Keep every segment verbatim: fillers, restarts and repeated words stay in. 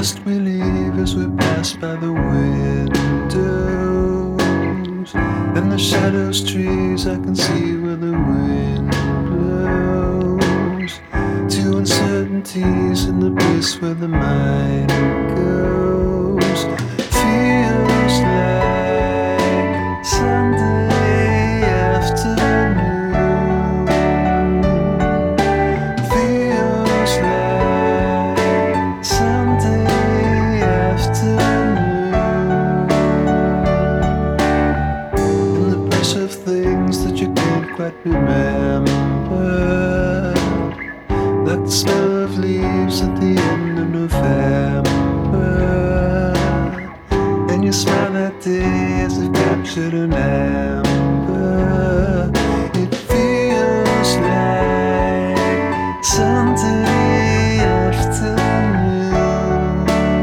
must we leave as we pass by the windows? And the shadows, trees, I can see where the wind blows. To uncertainties in the place where the mind goes. Feels like Sunday afternoon. Feels like Sunday afternoon. In the place of things that you can't quite remember, like the smell of leaves at the end of November. And you smile that day as if captured an amber. It feels like Sunday afternoon.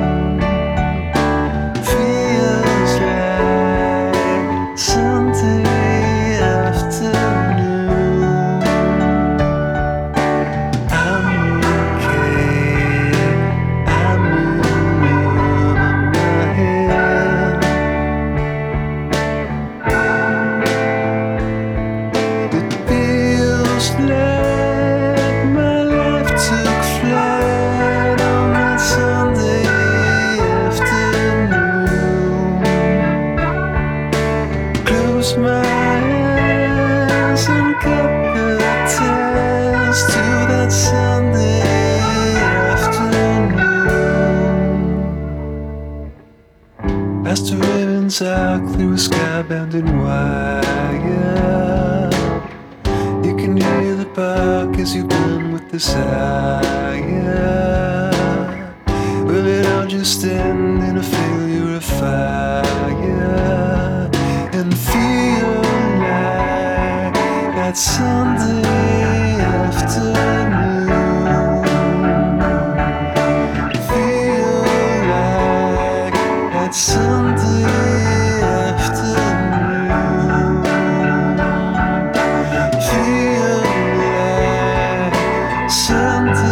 Feels like Sunday afternoon. I'm okay, I'm moving my head. It feels like my life took flight on that Sunday afternoon. Close my eyes and cut the ties to that Sunday afternoon. As the ravens arc through a sky-bounded wire, you can hear the bark as you burn with desire. Will it all just end in a failure of fire? And feel like that Sunday afternoon. Feel like that Sunday afternoon. Feel like Sunday